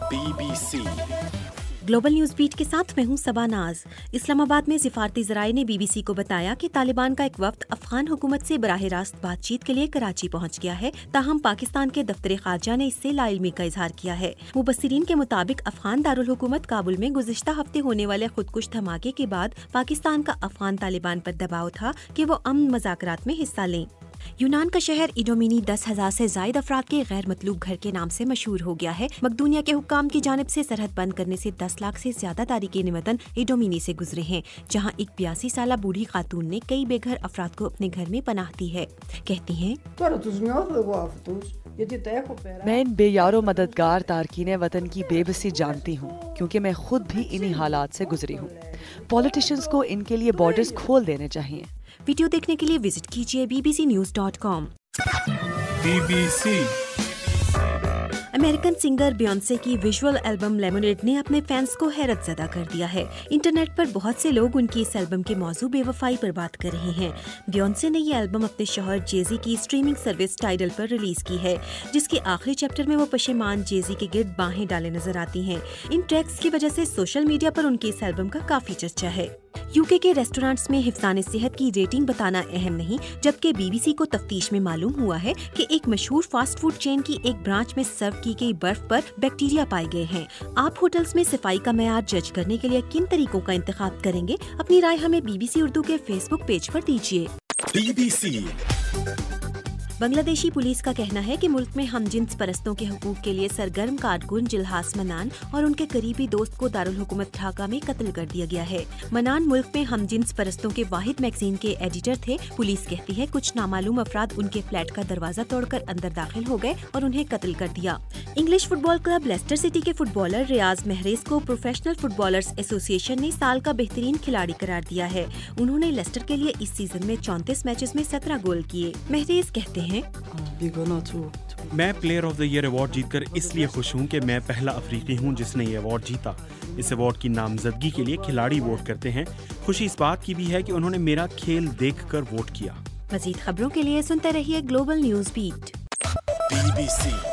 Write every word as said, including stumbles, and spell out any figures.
Be B C global news beat کے ساتھ میں ہوں صبا ناز۔ اسلام آباد میں سفارتی ذرائع نے بی بی سی کو بتایا کہ طالبان کا ایک وفد افغان حکومت سے براہ راست بات چیت کے لیے کراچی پہنچ گیا ہے، تاہم پاکستان کے دفتر خارجہ نے اس سے لا علمی کا اظہار کیا ہے۔ مبصرین کے مطابق افغان دارالحکومت کابل میں گزشتہ ہفتے ہونے والے خودکش دھماکے کے بعد پاکستان کا افغان طالبان پر دباؤ تھا کہ وہ امن مذاکرات میں حصہ لیں۔ یونان کا شہر ایڈومینی دس ہزار سے زائد افراد کے غیر مطلوب گھر کے نام سے مشہور ہو گیا ہے۔ مقدونیہ کے حکام کی جانب سے سرحد بند کرنے سے دس لاکھ سے زیادہ تارکین وطن ایڈومینی سے گزرے ہیں، جہاں ایک بیاسی سالہ بوڑھی خاتون نے کئی بے گھر افراد کو اپنے گھر میں پناہ دی ہے۔ کہتی ہیں، میں ان بے یار و مددگار تارکین وطن کی بے بسی جانتی ہوں، کیونکہ میں خود بھی انہی حالات سے گزری ہوں۔ پولیٹیشنز کو ان کے لیے بارڈرز کھول دینے چاہیے۔ ویڈیو دیکھنے کے لیے وزٹ کیجیے B B C news dot com. B B C American singer Beyonce کی ویژول البم لیمونیڈ نے اپنے فینس کو حیرت زدہ کر دیا ہے۔ انٹرنیٹ پر بہت سے لوگ ان کی اس البم کے موضوع بے وفائی پر بات کر رہے ہیں۔ بیونسے نے یہ البم اپنے شوہر جیزی کی اسٹریمنگ سروس ٹائڈل پر ریلیز کی ہے، جس کے آخری چیپٹر میں وہ پشیمان جیزی کے گرد باہیں ڈالے نظر آتی ہیں۔ ان ٹریکس کی وجہ سے سوشل میڈیا پر ان کی اس البم کا کافی چرچا ہے۔ یو کے کے ریسٹورانٹس میں حفظان صحت کی ریٹنگ بتانا اہم نہیں، جبکہ بی بی سی کو تفتیش میں معلوم ہوا ہے کہ ایک مشہور فاسٹ فوڈ چین کی ایک برانچ میں سرو کی گئی برف پر بیکٹیریا پائے گئے ہیں۔ آپ ہوٹلز میں صفائی کا معیار جج کرنے کے لیے کن طریقوں کا انتخاب کریں گے؟ اپنی رائے ہمیں بی بی سی اردو کے فیس بک پیج پر دیجیے۔ بی بی سی بنگلہ دیشی پولیس کا کہنا ہے کہ ملک میں ہم جنس پرستوں کے حقوق کے لیے سرگرم کارکن جلہاس منان اور ان کے قریبی دوست کو دارالحکومت ڈھاکہ میں قتل کر دیا گیا ہے۔ منان ملک میں ہم جنس پرستوں کے واحد میگزین کے ایڈیٹر تھے۔ پولیس کہتی ہے کچھ نامعلوم افراد ان کے فلیٹ کا دروازہ توڑ کر اندر داخل ہو گئے اور انہیں قتل کر دیا۔ English football club Leicester City کے فٹ بالر ریاض محریز کو پروفیشنل فٹ بالرز ایسوسی ایشن نے سال کا بہترین کھلاڑی قرار دیا ہے۔ انہوں نے لیسٹر کے لیے اس سیزن میں چونتیس میچز میں سترہ گول کیے۔ محریز کہتے ہیں، میں player of the year award جیت کر اس لیے خوش ہوں کہ میں پہلا افریقی ہوں جس نے یہ ایوارڈ جیتا۔ اس ایوارڈ کی نامزدگی کے لیے کھلاڑی ووٹ کرتے ہیں۔ خوشی اس بات کی بھی ہے کہ انہوں نے میرا کھیل دیکھ کر ووٹ کیا۔ مزید خبروں کے لیے سنتے رہیے global news beat. B B سی